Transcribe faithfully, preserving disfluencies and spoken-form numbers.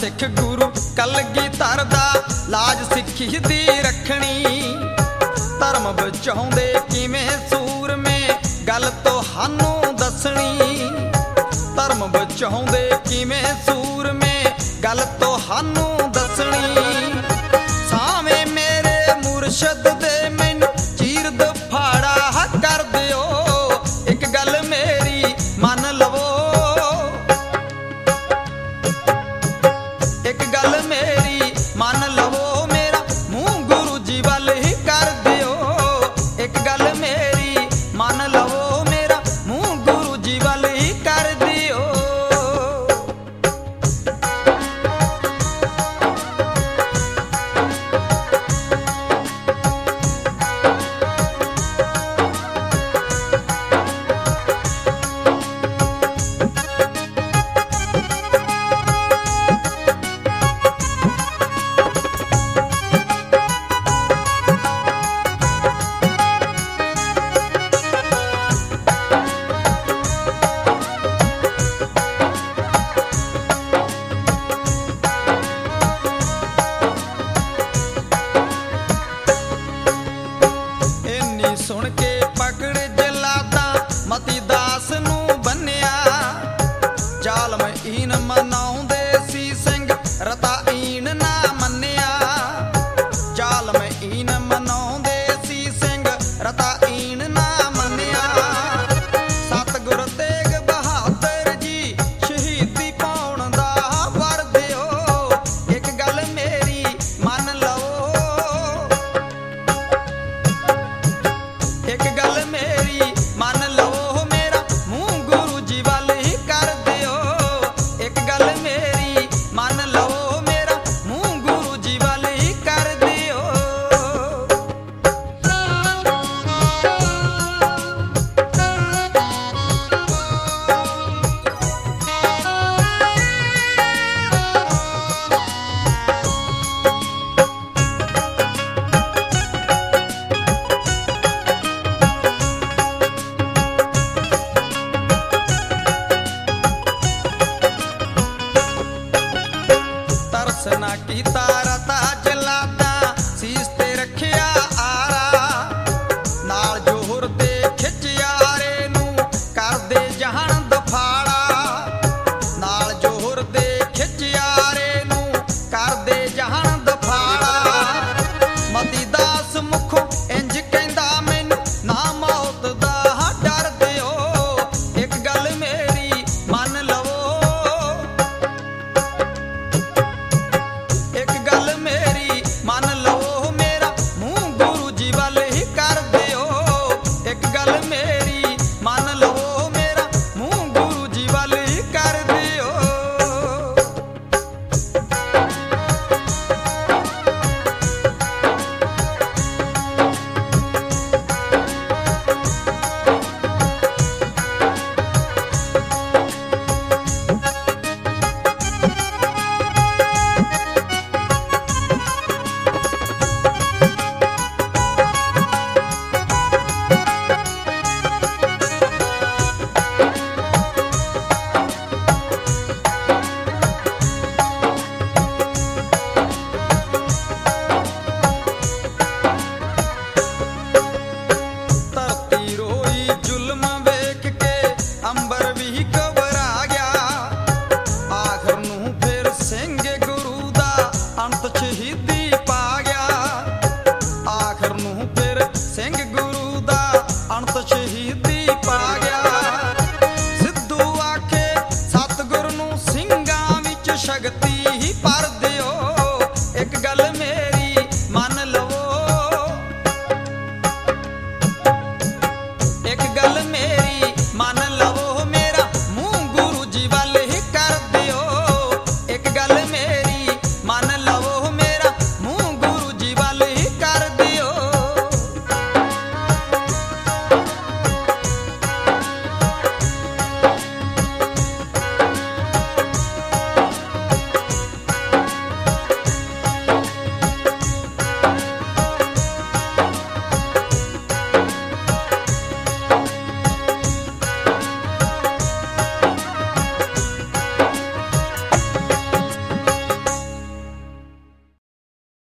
सिख गुरु कलगीधर दा लाज सिक्खी दी रखनी। धर्म बचाउंदे किवें सूर में गल तोहानू दसनी। धर्म बचाउंदे किवें सूर में गल तोहानू दसनी। सावें मेरे मुरशद दे मैनू चीर दफाड़ा कर दिओ, एक गल मेरी मन लवो। एक गल मेरी मन लवो, मेरा मुंह गुरु जी वल ही कर दिओ। एक गल मेरी मन लवो, मेरा मुंह गुरु जी वल ही कर दिओ। सुन के पकड़ जलादा मती दास नू बन्निया। जालम ईन मनाउंदे सी सिंह रता ईन ना मन्निया। जालम ईन मनाउंदे सी सिंह रता ईन ना मन्निया। सतगुर तेग बहादुर जी शहीदी पाउण दा वर दिओ, एक गल मेरी मन लवो। एक गल मेरी मन लवो, मेरा मुंह गुरु जी वल ही कर दिओ। एक गल मेरी मन लवो, मेरा मुंह गुरु जी वल ही कर दिओ। तरसना कीता रता जलादा सीस ते रखिया आरा। नाल जोहर दे खिच यारे नू कर दे जहान दफाड़ा। नाल जोहर दे खिच यारे नू कर दे जहान दफाड़ा। मती दास मुखों इंज कहंदा मैनू ना मौत दा डर दिओ, एक गल मेरी मन लवो। एक गल मेरी मन लवो, मेरा मुंह गुरु जी वल ही कर दिओ। एक गल मेरी मन लवो, मेरा मुंह गुरु जी वल ही कर दिओ। धरती रोई जुल्म वेख के अंबर भी घबरा गया। आखिर नू फिर सिंह गुरु दा अंत शहीदी पा गया। आखिर नू फिर सिंह गुरु दा अंत शहीदी पा गया। सिद्धू आखे सतगुर नू ਸਿੰਘਾਂ विच शक्ति ही भर दिओ, एक गल मेरी मन लवो। एक गल मेरी